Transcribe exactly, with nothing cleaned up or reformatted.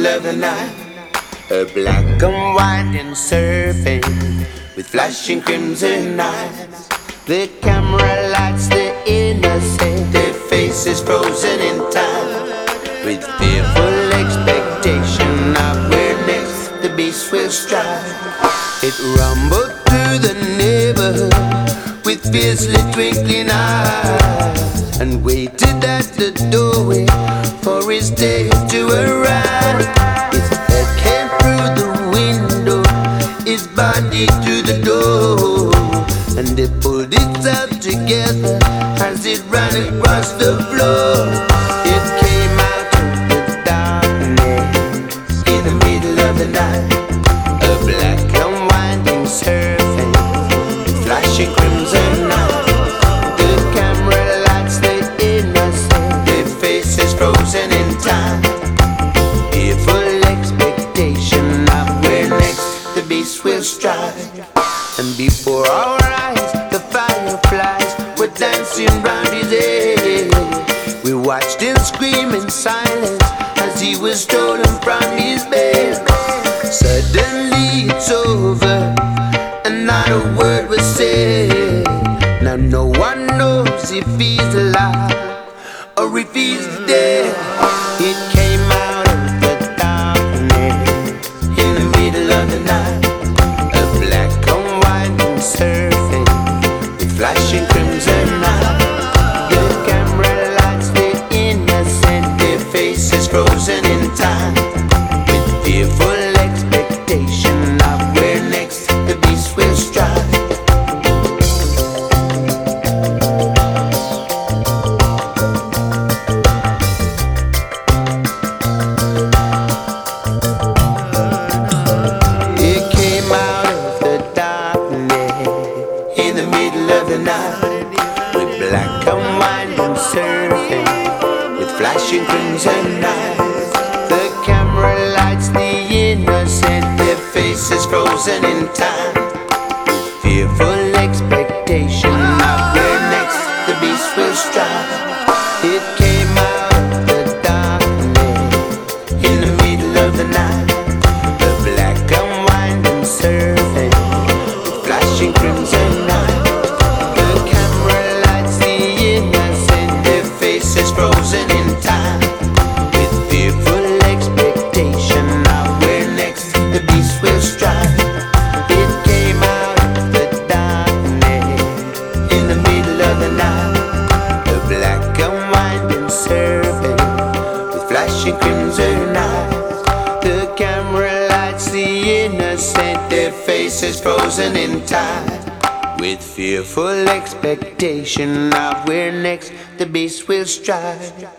of the night, a black and white and surfing with flashing crimson eyes. The camera lights the innocent, their faces frozen in time, with fearful expectation of where next the beast will strike. It rumbled through the neighborhood with fiercely twinkling eyes, and waited at the doorway for his day to arrive. His head came through the window, his body through the door, and they pulled it out together as it ran across the floor. It came out of the darkness in the middle of the night, a black and winding surfing with flashing crimson eyes. The camera lights the innocent, their faces frozen in time, fearful expectation of where next the beast will strike. And before our eyes the fireflies were dancing round his head. We watched him scream in silence as he was stolen from his bed. Suddenly it's over and not a word was said. Now no one knows if he's alive or if he's dead. It came out of the darkness in the middle of the night, a black and white and surfing with flashing crimson eyes. The camera lights the innocent, their faces frozen in time, with fearful expectation of where next the beast will strike. It came out of the darkness in the middle of the night, with black and white and surfing with flashing crimson eyes. The camera lights the innocent, their faces frozen in time, with fearful expectation of where next the beast will strike. It came out of the darkness in the middle of the night, a black and white and surfing with flashing crimson eyes. The camera lights the innocent, their faces frozen in time, with fearful expectation of where next the beast will strike. It came out of the darkness in the middle of the night, a black and white and surfing with flashing crimson eyes. The camera lights the innocent, their faces frozen in time, with fearful expectation of where next the beast will strike.